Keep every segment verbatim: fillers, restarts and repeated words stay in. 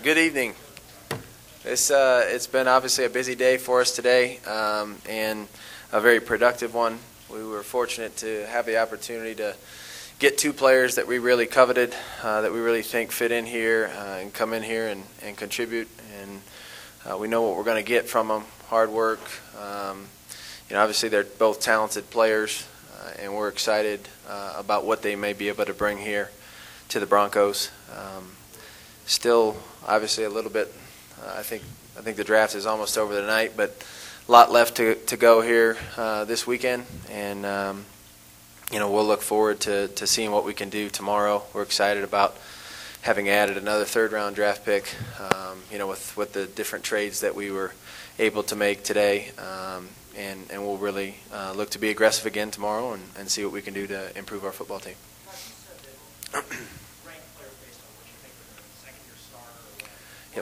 Good evening. It's, uh, it's been obviously a busy day for us today, um, and a very productive one. We were fortunate to have the opportunity to get two players that we really coveted, uh, that we really think fit in here uh, and come in here and, and contribute. And uh, we know what we're going to get from them, hard work. Um, you know, obviously they're both talented players, uh, and we're excited uh, about what they may be able to bring here to the Broncos. Um, still, obviously, a little bit. Uh, I think I think the draft is almost over tonight, but a lot left to to go here uh, this weekend, and um, you know, we'll look forward to to seeing what we can do tomorrow. We're excited about having added another third round draft pick. Um, you know, with with the different trades that we were able to make today, um, and and we'll really uh, look to be aggressive again tomorrow and, and see what we can do to improve our football team. Yep.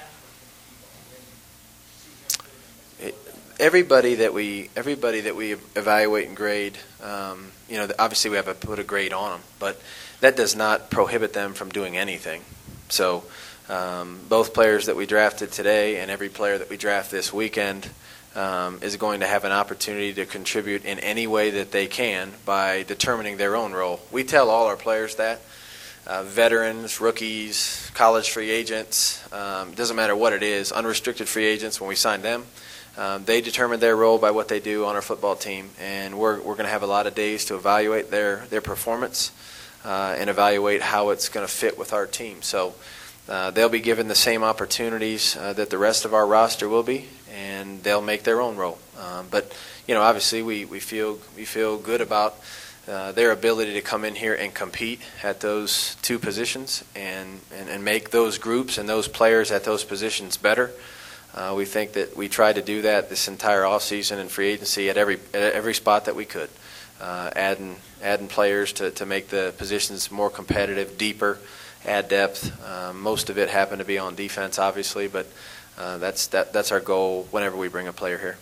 Everybody that we everybody that we evaluate and grade, um, you know, obviously we have to put a grade on them, but that does not prohibit them from doing anything. So um, both players that we drafted today and every player that we draft this weekend um, is going to have an opportunity to contribute in any way that they can by determining their own role. We tell all our players that. Uh, veterans, rookies, college free agents, um, doesn't matter what it is, unrestricted free agents when we sign them, um, they determine their role by what they do on our football team, and we're, we're going to have a lot of days to evaluate their, their performance uh, and evaluate how it's going to fit with our team. So uh, they'll be given the same opportunities uh, that the rest of our roster will be, and they'll make their own role. Um, but, you know, obviously we, we feel we feel good about Uh, their ability to come in here and compete at those two positions and, and, and make those groups and those players at those positions better. Uh, we think that we tried to do that this entire offseason and free agency at every at every spot that we could, uh, adding adding players to, to make the positions more competitive, deeper, add depth. Uh, most of it happened to be on defense, obviously, but uh, that's that that's our goal whenever we bring a player here.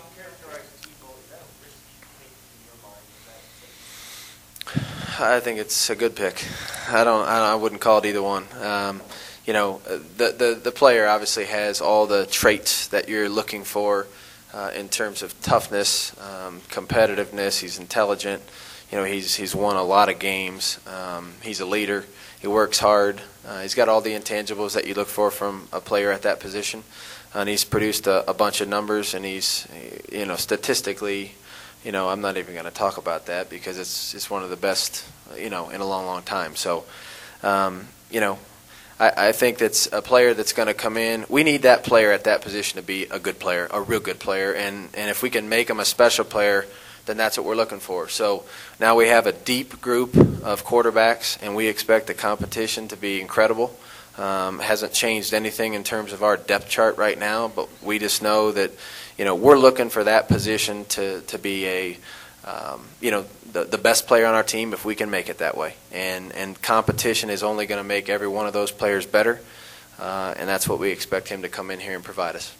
I think it's a good pick. I don't. I, wouldn't call it either one. Um, you know, the, the the player obviously has all the traits that you're looking for uh, in terms of toughness, um, competitiveness. He's intelligent. You know, he's he's won a lot of games. Um, he's a leader. He works hard. Uh, he's got all the intangibles that you look for from a player at that position, and he's produced a, a bunch of numbers. And he's, you know, statistically. You know, I'm not even going to talk about that because it's it's one of the best, you know, in a long, long time. So, um, you know, I, I think that's a player that's going to come in. We need that player at that position to be a good player, a real good player. And, and if we can make him a special player, then that's what we're looking for. So now we have a deep group of quarterbacks, and we expect the competition to be incredible. Um, hasn't changed anything in terms of our depth chart right now, but we just know that, you know, we're looking for that position to, to be a, um, you know, the, the best player on our team if we can make it that way. And, and competition is only going to make every one of those players better, uh, and that's what we expect him to come in here and provide us.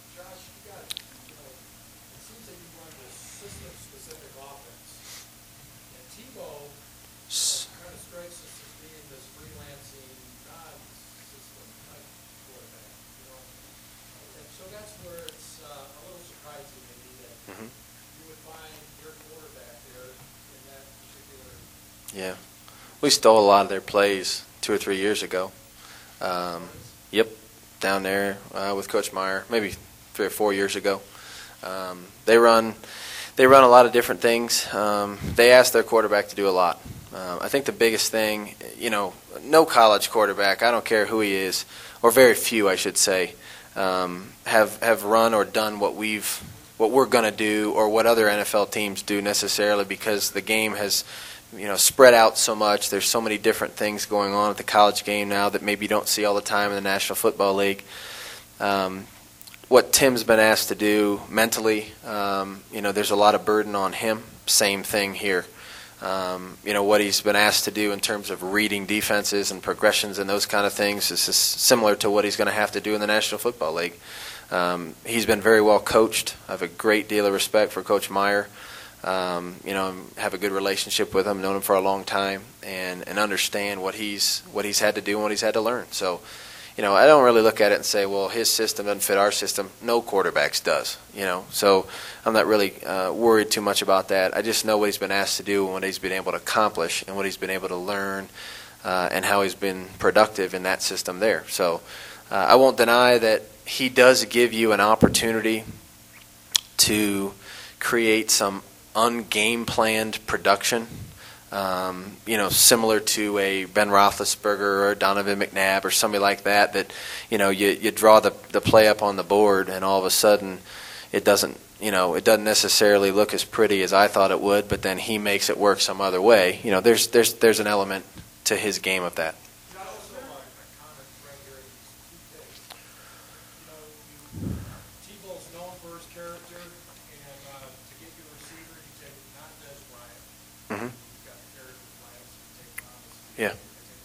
Yeah, we stole a lot of their plays two or three years ago. Um, yep, down there uh, with Coach Meyer, maybe three or four years ago. Um, they run, they run a lot of different things. Um, they ask their quarterback to do a lot. Uh, I think the biggest thing, you know, no college quarterback, I don't care who he is, or very few, I should say, um, have have run or done what we've, what we're going to do, or what other N F L teams do necessarily, because the game has, you know, spread out so much. There's so many different things going on at the college game now that maybe you don't see all the time in the National Football League. Um, what Tim's been asked to do mentally, um, you know, there's a lot of burden on him. Same thing here. Um, you know, what he's been asked to do in terms of reading defenses and progressions and those kind of things is just similar to what he's going to have to do in the National Football League. Um, he's been very well coached. I have a great deal of respect for Coach Meyer. Um, you know, have a good relationship with him, known him for a long time, and, and understand what he's what he's had to do and what he's had to learn. So, you know, I don't really look at it and say, well, his system doesn't fit our system. No quarterbacks does, you know. So I'm not really uh, worried too much about that. I just know what he's been asked to do and what he's been able to accomplish and what he's been able to learn uh, and how he's been productive in that system there. So uh, I won't deny that he does give you an opportunity to create some ungame planned production. Um, you know, similar to a Ben Roethlisberger or Donovan McNabb or somebody like that, that, you know, you, you draw the, the play up on the board and all of a sudden it doesn't, you know, it doesn't necessarily look as pretty as I thought it would, but then he makes it work some other way. You know, there's, there's, there's an element to his game of that. Mm-hmm. Yeah.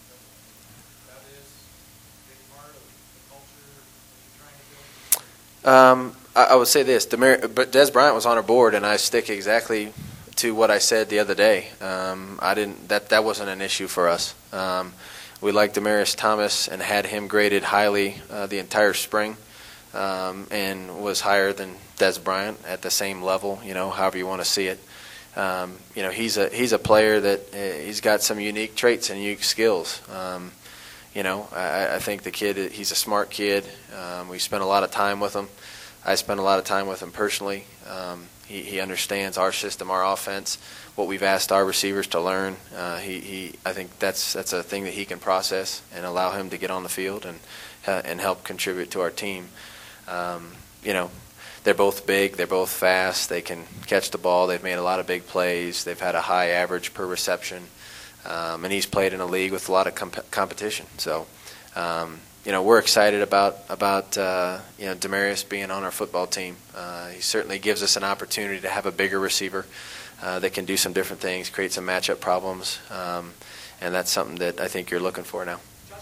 Um, I, I would say this, Demar- but Dez Bryant was on our board, and I stick exactly to what I said the other day. Um, I didn't that that wasn't an issue for us. Um, we liked Demaryius Thomas and had him graded highly uh, the entire spring, um, and was higher than Dez Bryant at the same level. You know, however you want to see it. Um, you know, he's a he's a player that uh, he's got some unique traits and unique skills. Um, you know, I, I think the kid, he's a smart kid. Um, we spent a lot of time with him. I spent a lot of time with him personally. Um, he, he understands our system, our offense, what we've asked our receivers to learn. Uh, he, he, I think that's that's a thing that he can process and allow him to get on the field and uh, and help contribute to our team. Um, you know. They're both big. They're both fast. They can catch the ball. They've made a lot of big plays. They've had a high average per reception, um, and he's played in a league with a lot of comp- competition. So, um, you know, we're excited about about uh, you know Demaryius being on our football team. Uh, he certainly gives us an opportunity to have a bigger receiver uh, that can do some different things, create some matchup problems, um, and that's something that I think you're looking for now.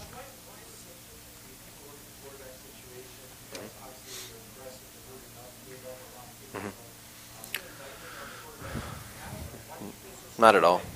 Not at all.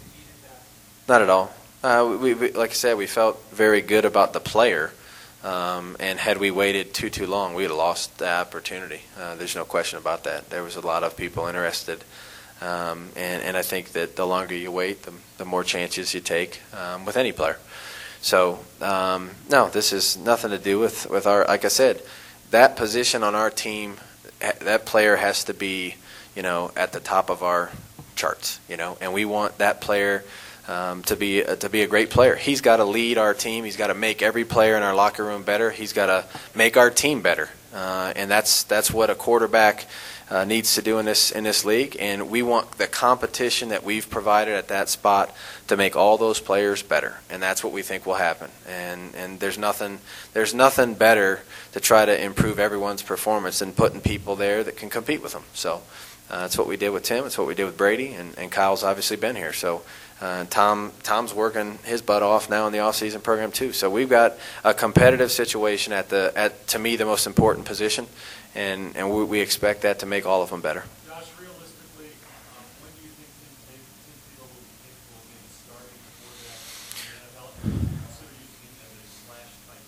Not at all. Uh, we, we, like I said, we felt very good about the player, um, and had we waited too too long, we'd have lost the opportunity. Uh, there's no question about that. There was a lot of people interested, um, and, and I think that the longer you wait, the, the more chances you take um, with any player. So, um, no, this is nothing to do with, with our, like I said, that position on our team, that player has to be, you know, at the top of our charts, you know, and we want that player um, to be uh, to be a great player. He's got to lead our team. He's got to make every player in our locker room better. He's got to make our team better, uh, and that's that's what a quarterback uh, needs to do in this in this league. And we want the competition that we've provided at that spot to make all those players better, and that's what we think will happen. And and there's nothing there's nothing better to try to improve everyone's performance than putting people there that can compete with them. So. Uh, that's what we did with Tim. It's what we did with Brady, and, and Kyle's obviously been here. So uh, Tom Tom's working his butt off now in the off-season program too. So we've got a competitive situation at the at to me the most important position, and and we, we expect that to make all of them better. Josh, realistically, um, when do you think Tim Tebow will be capable of maybe starting quarterback in the N F L? Consider using him as a slash type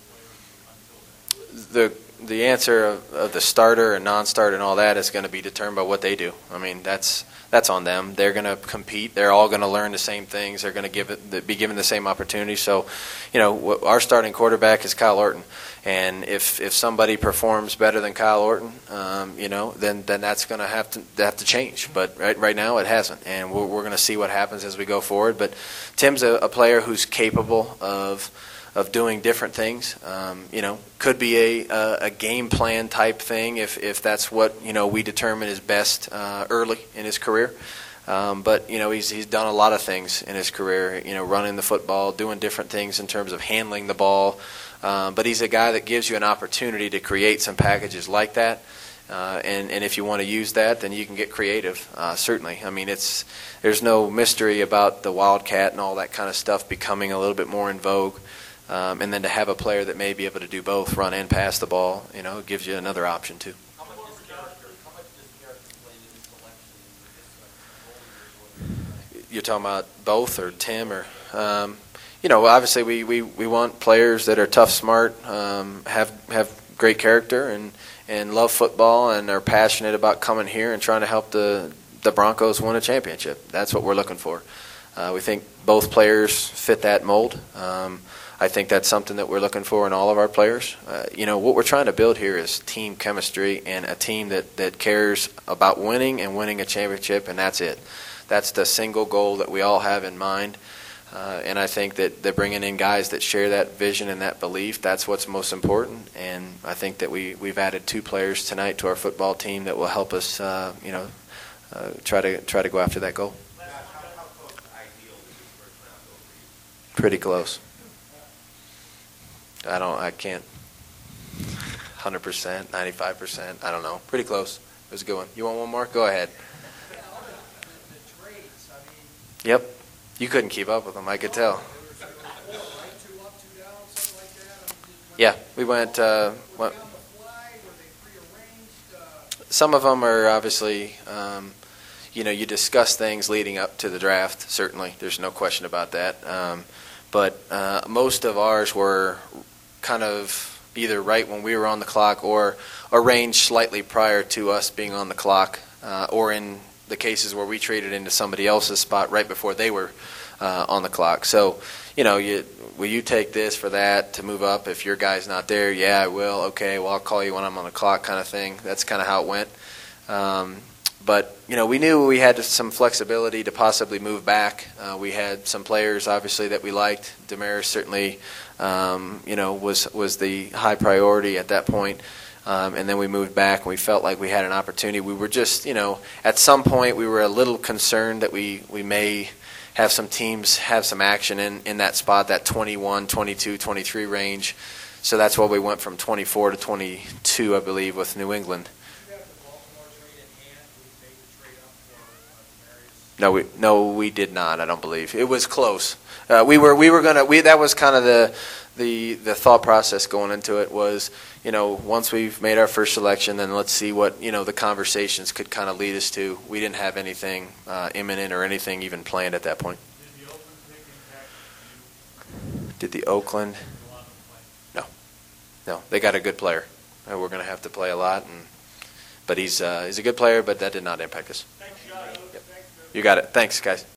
player until then. The The answer of, of the starter and non-starter and all that is going to be determined by what they do. I mean, that's that's on them. They're going to compete. They're all going to learn the same things. They're going to give it, be given the same opportunity. So, you know, our starting quarterback is Kyle Orton, and if if somebody performs better than Kyle Orton, um, you know, then then that's going to have to have to change. But right right now it hasn't, and we're we're going to see what happens as we go forward. But Tim's a, a player who's capable of. of doing different things. Um, you know, could be a, a a game plan type thing if if that's what you know we determine is best uh, early in his career. Um, but you know, he's he's done a lot of things in his career. You know, running the football, doing different things in terms of handling the ball. Um, but he's a guy that gives you an opportunity to create some packages like that. Uh, and, and if you want to use that, then you can get creative. Uh, certainly, I mean, it's there's no mystery about the Wildcat and all that kind of stuff becoming a little bit more in vogue. Um, and then to have a player that may be able to do both, run and pass the ball, you know, gives you another option too. How much does character, how much does character play into the selection? You're talking about both or Tim or, um, you know, obviously we, we, we want players that are tough, smart, um, have have great character, and, and love football, and are passionate about coming here and trying to help the the Broncos win a championship. That's what we're looking for. Uh, we think both players fit that mold. Um, I think that's something that we're looking for in all of our players. Uh, you know, what we're trying to build here is team chemistry and a team that, that cares about winning and winning a championship, and that's it. That's the single goal that we all have in mind. Uh, and I think that they're bringing in guys that share that vision and that belief. That's what's most important. And I think that we, we've added two players tonight to our football team that will help us, uh, you know, uh, try to try to go after that goal. Pretty close. I don't. I can't. one hundred percent, ninety-five percent. I don't know. Pretty close. It was a good one. You want one more? Go ahead. Yep. You couldn't keep up with them. I could tell. Yeah, we went. Uh, went some of them are obviously. Um, you know, you discuss things leading up to the draft. Certainly, there's no question about that. Um, but uh, most of ours were kind of either right when we were on the clock or arranged slightly prior to us being on the clock, uh, or in the cases where we traded into somebody else's spot right before they were uh, on the clock. So, you know, you, will you take this for that to move up? If your guy's not there, yeah, I will. Okay, well, I'll call you when I'm on the clock, kind of thing. That's kind of how it went. Um, but, you know, we knew we had some flexibility to possibly move back. Uh, we had some players, obviously, that we liked. Damaris certainly, um, you know, was was the high priority at that point. Um, and then we moved back, and we felt like we had an opportunity. We were just, you know, at some point we were a little concerned that we, we may have some teams have some action in, in that spot, that twenty-one, twenty-two, twenty-three range. So that's why we went from twenty-four to twenty-two, I believe, with New England. No, we no, we did not. I don't believe it was close. Uh, we were we were gonna we that was kind of the the the thought process going into it was, you know, once we've made our first selection, then let's see what, you know, the conversations could kind of lead us to. We didn't have anything uh, imminent or anything even planned at that point. Did the Oakland pick impact you? Did the Oakland? No, no, they got a good player. Uh, we're going to have to play a lot, and but he's uh, he's a good player, but that did not impact us. Thanks, Josh. You got it. Thanks, guys.